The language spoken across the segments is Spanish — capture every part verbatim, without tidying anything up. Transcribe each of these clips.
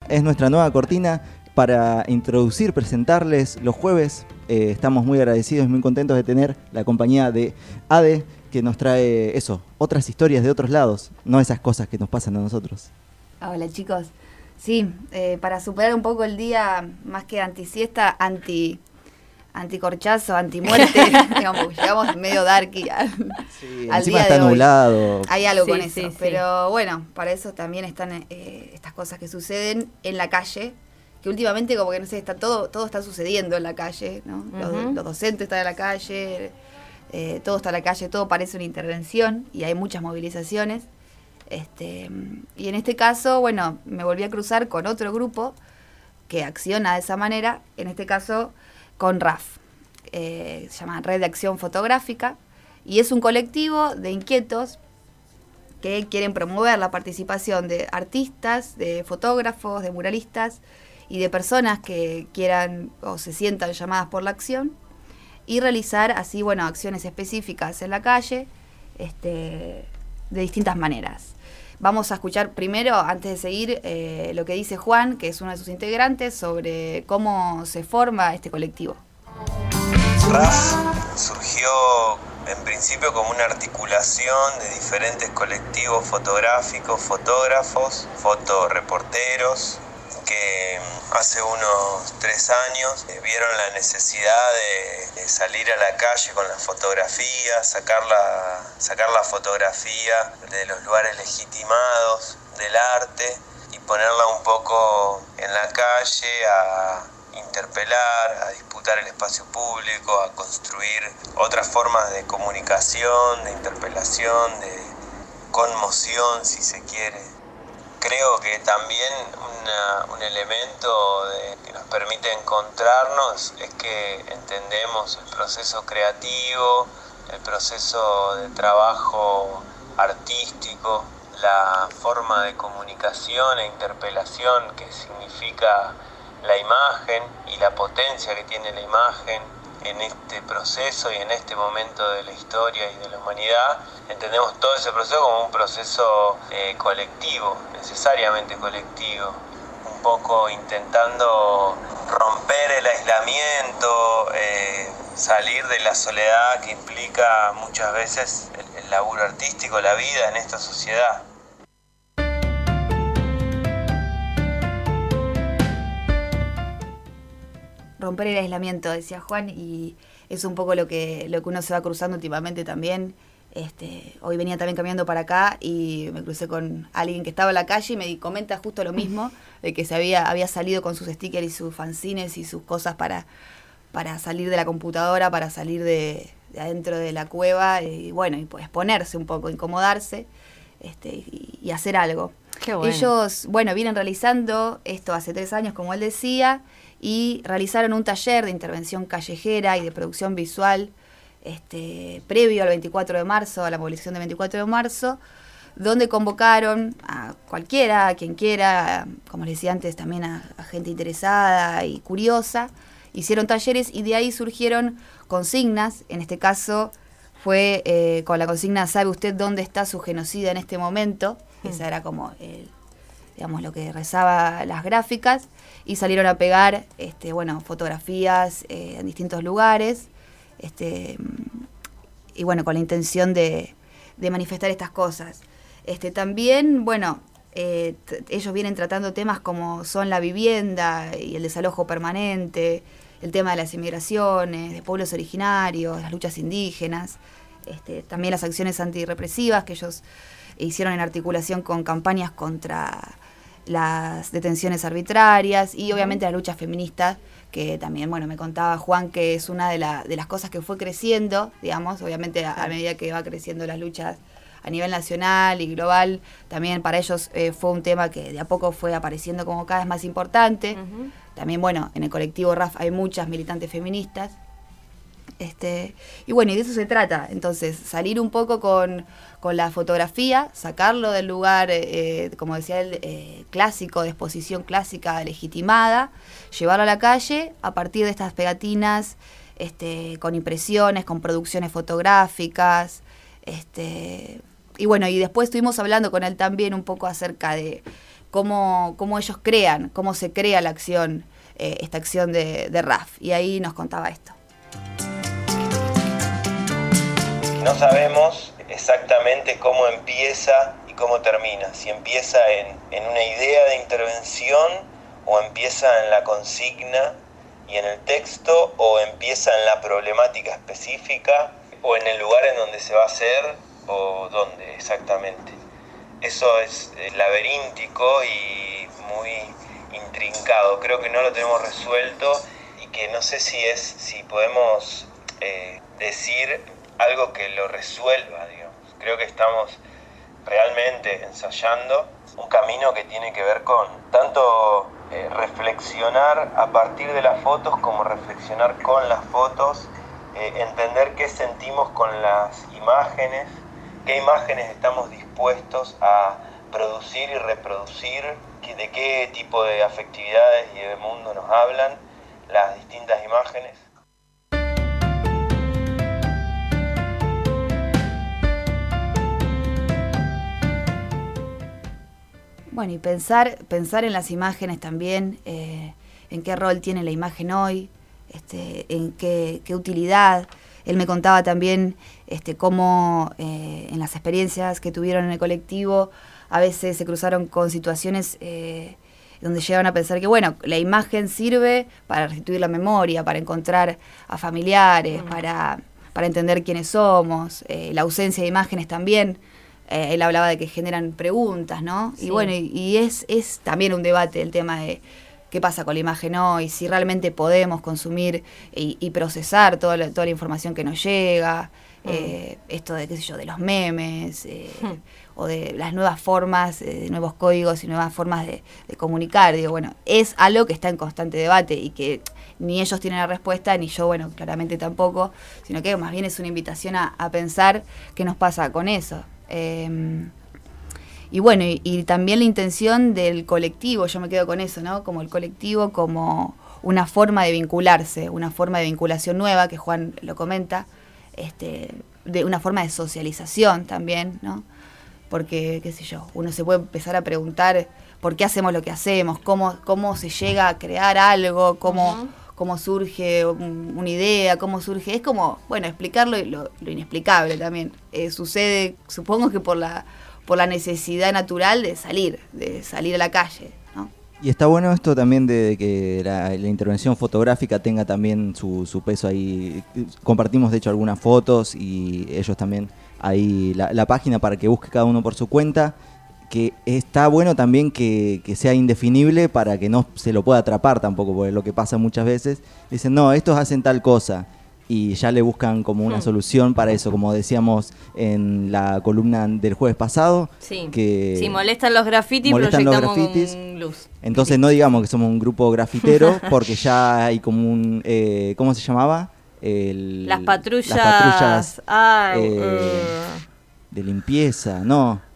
es nuestra nueva cortina para introducir, presentarles los jueves. Eh, estamos muy agradecidos y muy contentos de tener la compañía de Ade, que nos trae eso, otras historias de otros lados, no esas cosas que nos pasan a nosotros. Hola chicos, sí, eh, para superar un poco el día, más que antisiesta, anti... anticorchazo, antimuerte, digamos, llegamos medio darky al, sí, al encima día está de hoy. nublado. Hay algo Sí, con eso, sí, sí. pero bueno, para eso también están eh, estas cosas que suceden en la calle, que últimamente como que no sé, está todo, todo está sucediendo en la calle, ¿no? Los, Uh-huh. los docentes están en la calle, eh, todo está en la calle, todo parece una intervención y hay muchas movilizaciones. Este, y en este caso, bueno, me volví a cruzar con otro grupo que acciona de esa manera, en este caso con R A F, eh, se llama Red de Acción Fotográfica, y es un colectivo de inquietos que quieren promover la participación de artistas, de fotógrafos, de muralistas y de personas que quieran o se sientan llamadas por la acción y realizar así, bueno, acciones específicas en la calle, este, de distintas maneras. Vamos a escuchar primero, antes de seguir, eh, lo que dice Juan, que es uno de sus integrantes, sobre cómo se forma este colectivo. R A F surgió en principio como una articulación de diferentes colectivos fotográficos, fotógrafos, fotoreporteros, que hace unos tres años eh, vieron la necesidad de, de salir a la calle con la fotografía, sacar la, sacar la fotografía de los lugares legitimados del arte y ponerla un poco en la calle a interpelar, a disputar el espacio público, a construir otras formas de comunicación, de interpelación, de conmoción, si se quiere. Creo que también una, un elemento de, que nos permite encontrarnos es que entendemos el proceso creativo, el proceso de trabajo artístico, la forma de comunicación e interpelación que significa la imagen y la potencia que tiene la imagen en este proceso y en este momento de la historia y de la humanidad. Entendemos todo ese proceso como un proceso eh, colectivo, necesariamente colectivo, un poco intentando romper el aislamiento, eh, salir de la soledad que implica muchas veces el, el laburo artístico, la vida en esta sociedad. Romper el aislamiento, decía Juan, y es un poco lo que, lo que uno se va cruzando últimamente también. Este, hoy venía también caminando para acá y me crucé con alguien que estaba en la calle y me comenta justo lo mismo, de que se había, había salido con sus stickers y sus fanzines y sus cosas para, para salir de la computadora, para salir de, de adentro de la cueva y bueno, y pues exponerse un poco, incomodarse este, y, y hacer algo. Qué bueno. Ellos, bueno, vienen realizando esto hace tres años, como él decía, y realizaron un taller de intervención callejera y de producción visual este, previo al veinticuatro de marzo, a la movilización del veinticuatro de marzo, donde convocaron a cualquiera, a quien quiera, como les decía antes, también a, a gente interesada y curiosa. Hicieron talleres y de ahí surgieron consignas. En este caso fue eh, con la consigna ¿sabe usted dónde está su genocida en este momento? Mm. Esa era como el, digamos, lo que rezaba las gráficas. Y salieron a pegar este, bueno, fotografías eh, en distintos lugares. Este, y bueno, con la intención de, de manifestar estas cosas. Este, también, bueno, eh, t- ellos vienen tratando temas como son la vivienda y el desalojo permanente, el tema de las inmigraciones, de pueblos originarios, las luchas indígenas, este, también las acciones antirrepresivas que ellos hicieron en articulación con campañas contra las detenciones arbitrarias y obviamente la lucha feminista, que también, bueno, me contaba Juan que es una de, la, de las cosas que fue creciendo, digamos, obviamente a, a medida que va creciendo las luchas a nivel nacional y global, también para ellos eh, fue un tema que de a poco fue apareciendo como cada vez más importante. Uh-huh. También, bueno, en el colectivo R A F hay muchas militantes feministas. Este, y bueno, y de eso se trata, entonces, salir un poco con, con la fotografía, sacarlo del lugar, eh, como decía él, eh, clásico, de exposición clásica, legitimada, llevarlo a la calle a partir de estas pegatinas, este, con impresiones, con producciones fotográficas, este, y bueno, y después estuvimos hablando con él también un poco acerca de cómo, cómo ellos crean, cómo se crea la acción, eh, esta acción de, de R A F. Y ahí nos contaba esto. No sabemos exactamente cómo empieza y cómo termina, si empieza en, en una idea de intervención o empieza en la consigna y en el texto o empieza en la problemática específica o en el lugar en donde se va a hacer o dónde exactamente. Eso es laberíntico y muy intrincado, creo que no lo tenemos resuelto y que no sé si es, si podemos eh, decir algo que lo resuelva, digamos. Creo que estamos realmente ensayando un camino que tiene que ver con tanto eh, reflexionar a partir de las fotos como reflexionar con las fotos, eh, entender qué sentimos con las imágenes, qué imágenes estamos dispuestos a producir y reproducir, de qué tipo de afectividades y de mundo nos hablan las distintas imágenes. Bueno, y pensar, pensar en las imágenes también, eh, en qué rol tiene la imagen hoy, este, en qué, qué utilidad. Él me contaba también este, cómo eh, en las experiencias que tuvieron en el colectivo a veces se cruzaron con situaciones eh, donde llegaban a pensar que, bueno, la imagen sirve para restituir la memoria, para encontrar a familiares, mm. para, para entender quiénes somos, eh, la ausencia de imágenes también. Eh, él hablaba de que generan preguntas, ¿no? Sí. Y bueno, y, y es, es también un debate el tema de qué pasa con la imagen hoy, si realmente podemos consumir y, y procesar toda la, toda la información que nos llega, mm. eh, esto de, qué sé yo, de los memes, eh, mm. o de las nuevas formas, eh, de nuevos códigos y nuevas formas de, de comunicar. Digo, bueno, es algo que está en constante debate y que ni ellos tienen la respuesta, ni yo, bueno, claramente tampoco, sino que más bien es una invitación a, a pensar qué nos pasa con eso. Eh, y bueno, y, y también la intención del colectivo, yo me quedo con eso, ¿no? Como el colectivo, como una forma de vincularse, una forma de vinculación nueva, que Juan lo comenta, este, de una forma de socialización también, ¿no? Porque, qué sé yo, uno se puede empezar a preguntar por qué hacemos lo que hacemos, cómo, cómo se llega a crear algo, cómo... Uh-huh. cómo surge una idea, cómo surge, es como, bueno, explicarlo y lo, lo inexplicable también. Eh, sucede, supongo que por la por la necesidad natural de salir, de salir a la calle, ¿no? Y está bueno esto también de, de que la, la intervención fotográfica tenga también su, su peso ahí. Compartimos de hecho algunas fotos y ellos también ahí la, la página para que busque cada uno por su cuenta. Que está bueno también que, que sea indefinible para que no se lo pueda atrapar tampoco, porque lo que pasa muchas veces, dicen, no, estos hacen tal cosa, y ya le buscan como una solución para eso, como decíamos en la columna del jueves pasado. Sí, que si molestan los grafitis, molestan proyectamos los grafitis, con luz. Entonces no digamos que somos un grupo grafitero, porque ya hay como un, eh, ¿cómo se llamaba? El, las patrullas, las patrullas ah, eh, uh. de limpieza, no...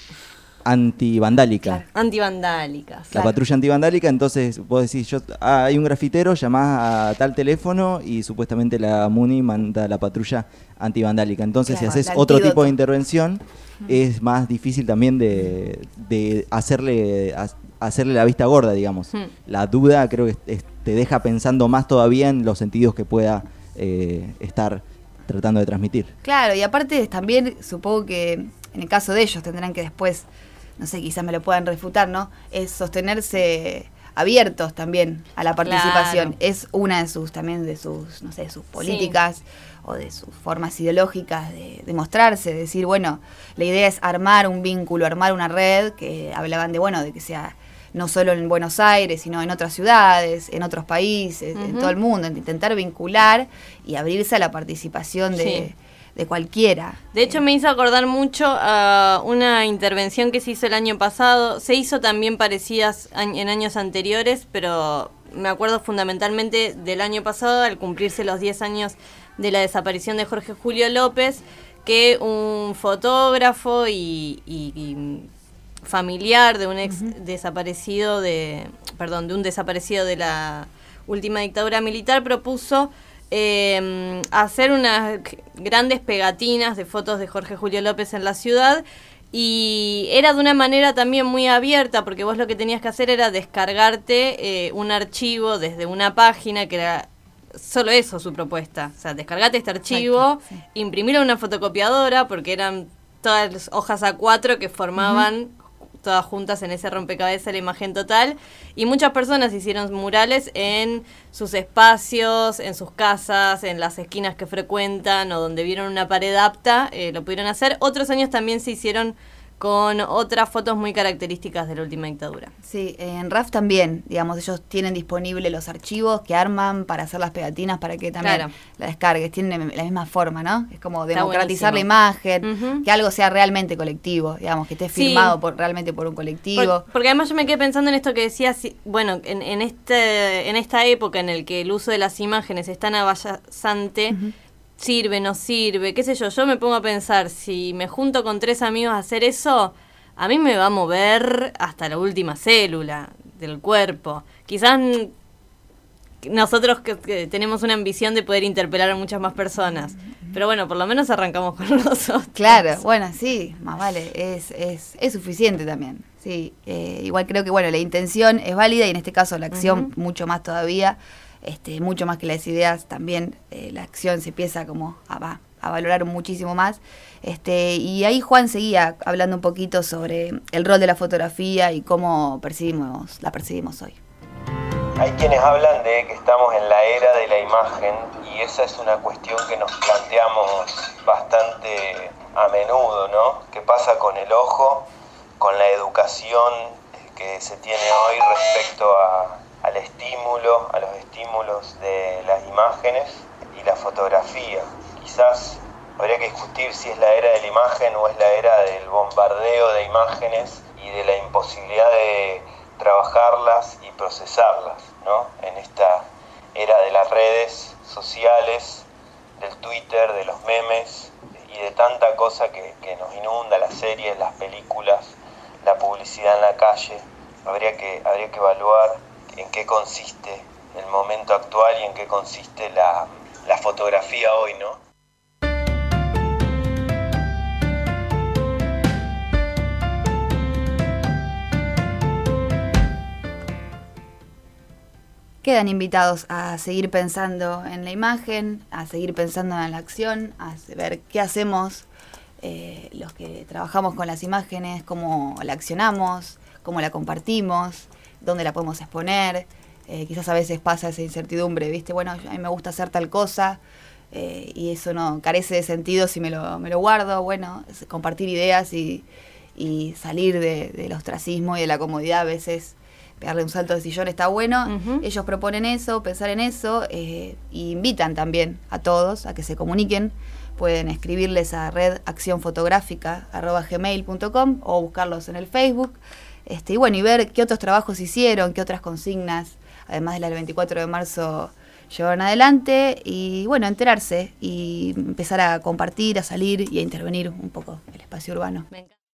antivandálica. Claro, antivandálicas. La Claro. patrulla antivandálica, entonces vos decís, yo, ah, hay un grafitero, llamás a tal teléfono y supuestamente la MUNI manda la patrulla antivandálica. Entonces claro, si haces antídoto. otro tipo de intervención, uh-huh. es más difícil también de, de hacerle, a, hacerle la vista gorda, digamos. Uh-huh. La duda creo que es, te deja pensando más todavía en los sentidos que pueda eh, estar tratando de transmitir. Claro, y aparte también supongo que en el caso de ellos tendrán que después, no sé, quizás me lo puedan refutar, ¿no? Es sostenerse abiertos también a la participación. Claro. Es una de sus, también de sus, no sé, de sus políticas, sí. o de sus formas ideológicas de, de mostrarse, de decir, bueno, la idea es armar un vínculo, armar una red, que hablaban de, bueno, de que sea no solo en Buenos Aires, sino en otras ciudades, en otros países, uh-huh. en todo el mundo, intentar vincular y abrirse a la participación de... Sí. de cualquiera. De hecho, me hizo acordar mucho a una intervención que se hizo el año pasado. Se hizo también parecidas en años anteriores, pero me acuerdo fundamentalmente del año pasado, al cumplirse los diez años de la desaparición de Jorge Julio López, que un fotógrafo y, y, y familiar de un ex uh-huh. desaparecido de, perdón, de un desaparecido de la última dictadura militar propuso Eh, hacer unas grandes pegatinas de fotos de Jorge Julio López en la ciudad Y era de una manera también muy abierta, porque vos lo que tenías que hacer era descargarte eh, un archivo desde una página que era solo eso su propuesta. O sea, descargate este archivo, Exacto, sí. imprimirlo en una fotocopiadora, porque eran todas las hojas A cuatro que formaban uh-huh. todas juntas en ese rompecabezas la imagen total. Y muchas personas hicieron murales en sus espacios, en sus casas, en las esquinas que frecuentan o donde vieron una pared apta, eh, lo pudieron hacer. Otros años también se hicieron con otras fotos muy características de la última dictadura. Sí, en R A F también, digamos, ellos tienen disponibles los archivos que arman para hacer las pegatinas para que también Claro. la descargues, tienen la misma forma, ¿no? Es como Está democratizar buenísimo. la imagen, Uh-huh. que algo sea realmente colectivo, digamos, que esté Sí. firmado por, realmente por un colectivo. Por- porque además yo me quedé pensando en esto que decías, si- bueno, en, en, este, en esta época en el que el uso de las imágenes es tan avallazante, Ujú. sirve, no sirve, qué sé yo, yo me pongo a pensar, si me junto con tres amigos a hacer eso, a mí me va a mover hasta la última célula del cuerpo. Quizás mm, nosotros que, que tenemos una ambición de poder interpelar a muchas más personas, pero bueno, por lo menos arrancamos con nosotros. Claro, bueno, sí, más vale, es, es, es suficiente también. Sí, eh, igual creo que bueno, la intención es válida y en este caso la acción Ujú. mucho más todavía, este, mucho más que las ideas también, eh, la acción se empieza como a, va- a valorar muchísimo más. Este, y ahí Juan seguía hablando un poquito sobre el rol de la fotografía y cómo percibimos, la percibimos hoy. Hay quienes hablan de que estamos en la era de la imagen y esa es una cuestión que nos planteamos bastante a menudo, ¿no? ¿Qué pasa con el ojo, con la educación que se tiene hoy respecto a, al estímulo, a los estímulos de las imágenes y la fotografía? Quizás habría que discutir si es la era de la imagen o es la era del bombardeo de imágenes y de la imposibilidad de trabajarlas y procesarlas, ¿no? En esta era de las redes sociales, del Twitter, de los memes y de tanta cosa que, que nos inunda, las series, las películas, la publicidad en la calle. Habría que, habría que evaluar en qué consiste el momento actual y en qué consiste la, la fotografía hoy, ¿no? Quedan invitados a seguir pensando en la imagen, a seguir pensando en la acción, a ver qué hacemos eh, los que trabajamos con las imágenes, cómo la accionamos, cómo la compartimos, dónde la podemos exponer. Eh, quizás a veces pasa esa incertidumbre, ¿viste? Bueno, a mí me gusta hacer tal cosa eh, y eso no carece de sentido si me lo, me lo guardo. Bueno, es compartir ideas y, y salir de, del ostracismo y de la comodidad a veces. Pegarle un salto de sillón está bueno. Uh-huh. Ellos proponen eso, pensar en eso, eh, y invitan también a todos a que se comuniquen. Pueden escribirles a redaccionfotográfica arroba gmail punto com o buscarlos en el Facebook. Este, y bueno, y ver qué otros trabajos hicieron, qué otras consignas, además de la del veinticuatro de marzo, llevaron adelante. Y bueno, enterarse y empezar a compartir, a salir y a intervenir un poco el espacio urbano. Me encanta.